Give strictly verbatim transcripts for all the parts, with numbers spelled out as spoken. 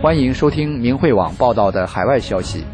欢迎收听明慧网报道的海外消息。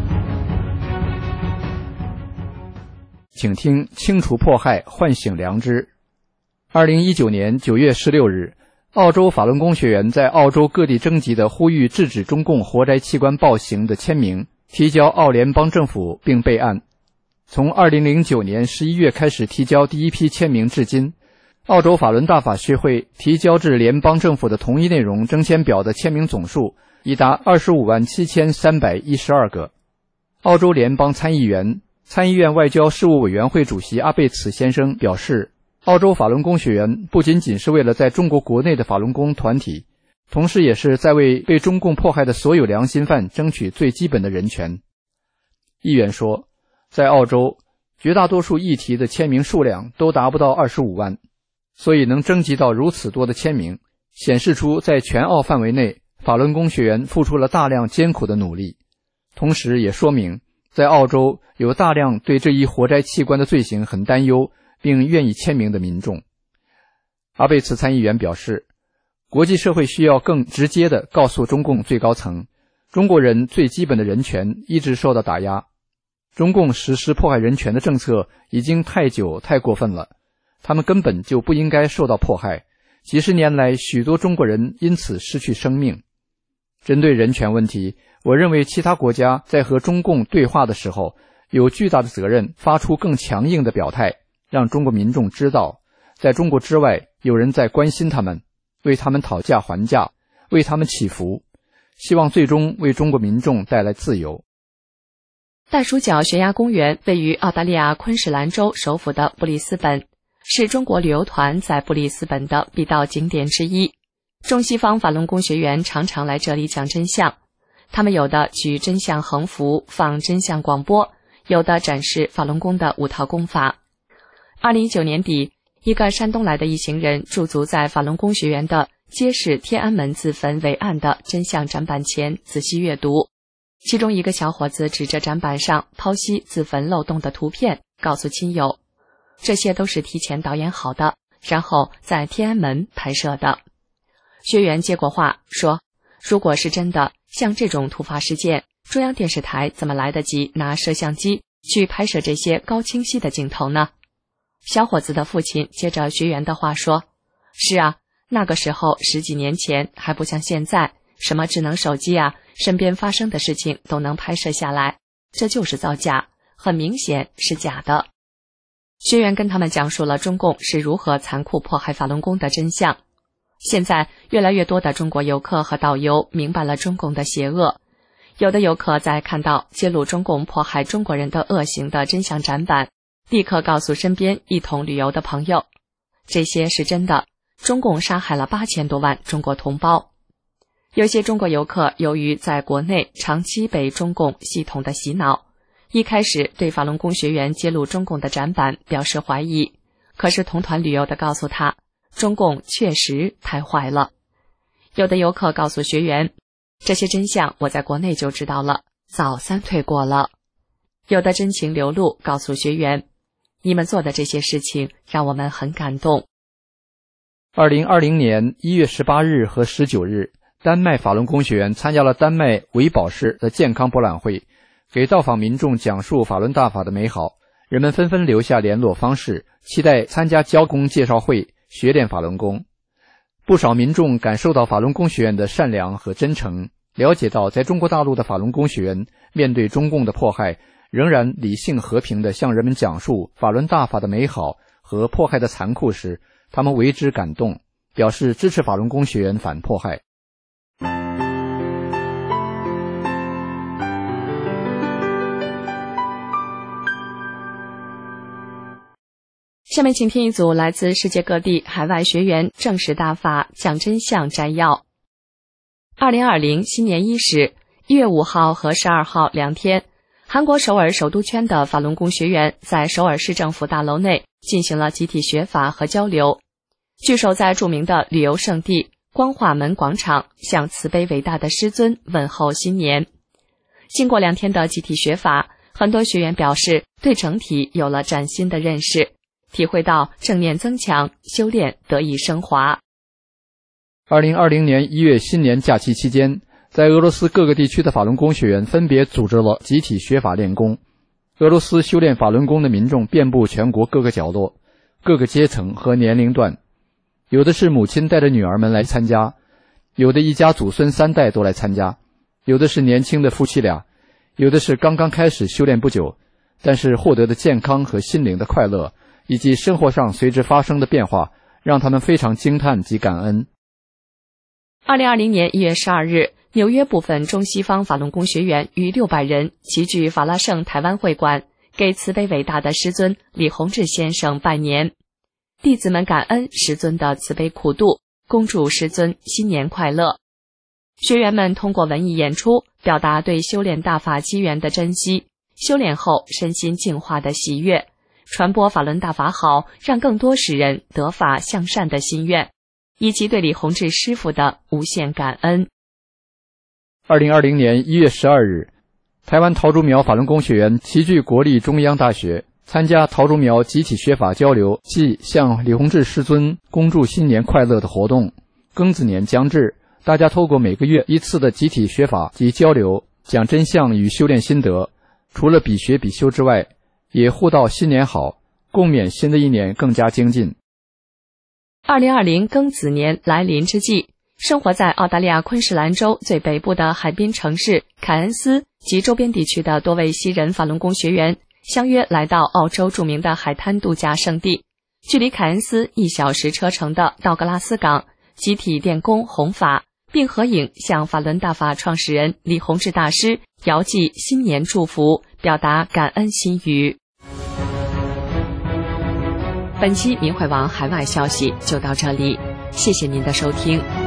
请听清除迫害，唤醒良知。二零一九年九月十六日，澳洲法轮功学员在澳洲各地征集的呼吁制止中共活摘器官暴行的签名提交澳联邦政府并备案。从二零零九年十一月开始提交第一批签名至今，澳洲法轮大法学会提交至联邦政府的同一内容征签表的签名总数已达二十五万七千三百一十二个。澳洲联邦参议员、参议院外交事务委员会主席阿贝茨先生表示，澳洲法轮功学员不仅仅是为了在中国国内的法轮功团体，同时也是在为被中共迫害的所有良心犯争取最基本的人权。议员说，在澳洲，绝大多数议题的签名数量都达不到二十五万，所以能征集到如此多的签名，显示出在全澳范围内，法轮功学员付出了大量艰苦的努力，同时也说明在澳洲有大量对这一活摘器官的罪行很担忧并愿意签名的民众。阿贝茨参议员表示，国际社会需要更直接地告诉中共最高层，中国人最基本的人权一直受到打压，中共实施迫害人权的政策已经太久太过分了，他们根本就不应该受到迫害，几十年来许多中国人因此失去生命。针对人权问题，我认为其他国家在和中共对话的时候有巨大的责任发出更强硬的表态，让中国民众知道，在中国之外有人在关心他们，为他们讨价还价，为他们祈福，希望最终为中国民众带来自由。 袋鼠角悬崖公园位于澳大利亚昆士兰州首府的布里斯本，是中国旅游团在布里斯本的必到景点之一。中西方法轮功学员常常来这里讲真相，他们有的举真相横幅放真相广播，有的展示法轮功的五套功法。二零一九年底，一个山东来的一行人驻足在法轮功学员的揭示天安门自焚为案的真相展板前仔细阅读，其中一个小伙子指着展板上剖析自焚漏洞的图片，告诉亲友，这些都是提前导演好的，然后在天安门拍摄的。学员接过话说，如果是真的，像这种突发事件，中央电视台怎么来得及拿摄像机去拍摄这些高清晰的镜头呢？小伙子的父亲接着学员的话说，是啊，那个时候十几年前还不像现在，什么智能手机啊，身边发生的事情都能拍摄下来，这就是造假，很明显是假的。学员跟他们讲述了中共是如何残酷迫害法轮功的真相。现在越来越多的中国游客和导游明白了中共的邪恶，有的游客在看到揭露中共迫害中国人的恶行的真相展板，立刻告诉身边一同旅游的朋友，这些是真的，中共杀害了八千多万中国同胞。有些中国游客由于在国内长期被中共系统的洗脑，一开始对法轮功学员揭露中共的展板表示怀疑，可是同团旅游的告诉他，中共确实太坏了。有的游客告诉学员，这些真相我在国内就知道了，早三退过了。有的真情流露告诉学员，你们做的这些事情让我们很感动。 二零二零年一月十八日和十九日，丹麦法轮功学员参加了丹麦维堡市的健康博览会，给到访民众讲述法轮大法的美好，人们纷纷留下联络方式，期待参加教功介绍会，学练法轮功。不少民众感受到法轮功学员的善良和真诚，了解到在中国大陆的法轮功学员面对中共的迫害，仍然理性和平地向人们讲述法轮大法的美好和迫害的残酷时，他们为之感动，表示支持法轮功学员反迫害。 下面请听一组来自世界各地海外学员正式大法讲真相摘要。二零二零新年伊始，一月五号和十二号两天，韩国首尔首都圈的法轮功学员在首尔市政府大楼内进行了集体学法和交流。聚首在著名的旅游胜地光化门广场，向慈悲伟大的师尊问候新年。经过两天的集体学法，很多学员表示对整体有了崭新的认识，体会到正念增强，修炼得以升华。 二零二零年一月新年假期期间， 在俄罗斯各个地区的法轮功学员分别组织了集体学法练功。俄罗斯修炼法轮功的民众遍布全国各个角落、各个阶层和年龄段，有的是母亲带着女儿们来参加，有的一家祖孙三代都来参加，有的是年轻的夫妻俩，有的是刚刚开始修炼不久，但是获得的健康和心灵的快乐，以及生活上随之发生的变化，让他们非常惊叹及感恩。 二零二零年一月十二日，纽约部分中西方法轮功学员逾六百人齐聚法拉盛台湾会馆，给慈悲伟大的师尊李洪志先生拜年。弟子们感恩师尊的慈悲苦度，恭祝师尊新年快乐。学员们通过文艺演出，表达对修炼大法机缘的珍惜，修炼后身心净化的喜悦，传播法轮大法好，让更多世人得法向善的心愿，以及对李洪志师父的无限感恩。 二零二零年一月十二日，台湾桃竹苗法轮功学员齐聚国立中央大学，参加桃竹苗集体学法交流暨向李洪志师尊恭祝新年快乐的活动。庚子年将至，大家透过每个月一次的集体学法及交流，讲真相与修炼心得，除了比学比修之外，也互道新年好，共勉新的一年更加精进。 二零二零庚子年来临之际，生活在澳大利亚昆士兰州最北部的海滨城市凯恩斯及周边地区的多位西人法轮功学员相约来到澳洲著名的海滩度假胜地，距离凯恩斯一小时车程的道格拉斯港，集体练功弘法，并合影向法轮大法创始人李洪志大师遥寄新年祝福，表达感恩心语。本期明慧网海外消息就到这里，谢谢您的收听。